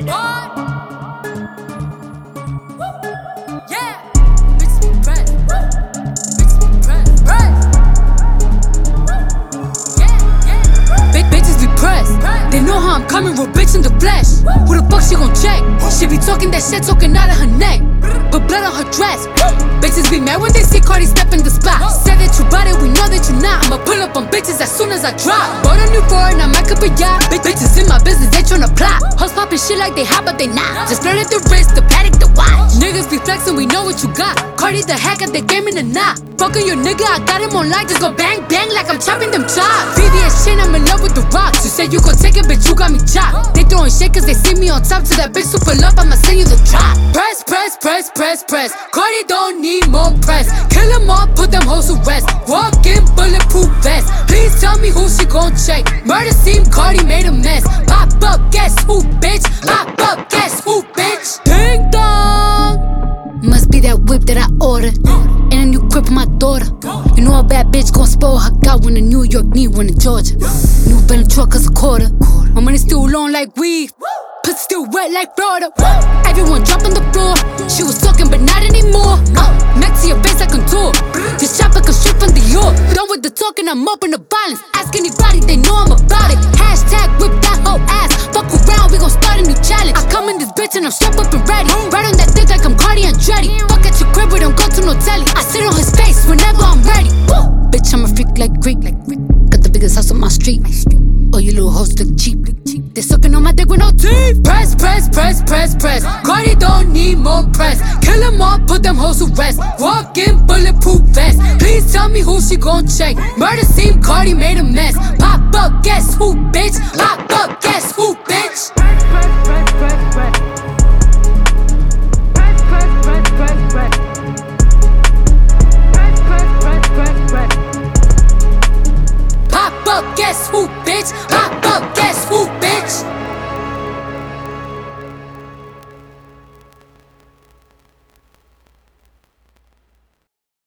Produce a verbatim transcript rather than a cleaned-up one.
What? Yeah. Bitches be pressed. Bitches be pressed. Pressed. Yeah, yeah. Big bitches be pressed. They know how I'm coming, real bitch in the flesh. Who the fuck she gon' check? She be talking that shit, talking out of her neck. But blood on her dress. Bitches be mad when they see Cardi step in the spot. Say that you bought it, we know that you not. I'ma pull up on bitches as soon as I drop. Bought a new foreign, I might up a yacht. Big bitches in my business, they tryna plot. Hoes poppin' shit like they hot, but they not. Just flirt at the wrist, the paddock, the watch. Niggas be flexin', we know what you got. Cardi the hack at the game in the knot. Fuckin' your nigga, I got him on lock. Just go bang, bang like I'm chopping them chops. V V S chain, I'm in love with the rocks. You said you gon' take it, bitch, you got me chopped. They throwin' shit cause they see me on top. To that bitch super love, I'ma send you the drop. Press, press, press, press, press. Cardi don't need more press. Kill them all, put them hoes to rest. Walk in bulletproof vest. Please tell me who she gon' check. Murder scene, Cardi made a mess. Pop up, guess who, bitch? Pop up, guess who, bitch? Ding dong. Must be that whip that I ordered. And a new crib for my daughter. You know a bad bitch gon' spoil her. Got one in New York, need one in Georgia. New Bentley truck is a quarter. My money still long like weed. Pussy still wet like Florida. Everyone drop on the floor. She was talking, but not anymore. Uh, Max to your face like contour. This chopper can shoot from the York. Done with the talking, I'm open to violence. Ask anybody, they know I'm about it. Hashtag whip that whole ass. Fuck around, we gon' start a new challenge. I come in this bitch and I'm strapped up and ready. Right on that dick like I'm Cardi Andretti. Fuck at your crib, we don't go to no telly. I sit on his face whenever I'm ready. Woo! Bitch, I'm a freak like Greek. Got the biggest house on my street. Oh, you little hoes look cheap. They sucking on my dick with no teeth. Press, press, press, press, press. Cardi don't need more press. Kill them all, put them hoes to rest. Walk in bulletproof vest. Please tell me who she gon' check. Murder scene, Cardi made a mess. Pop up, guess who, bitch?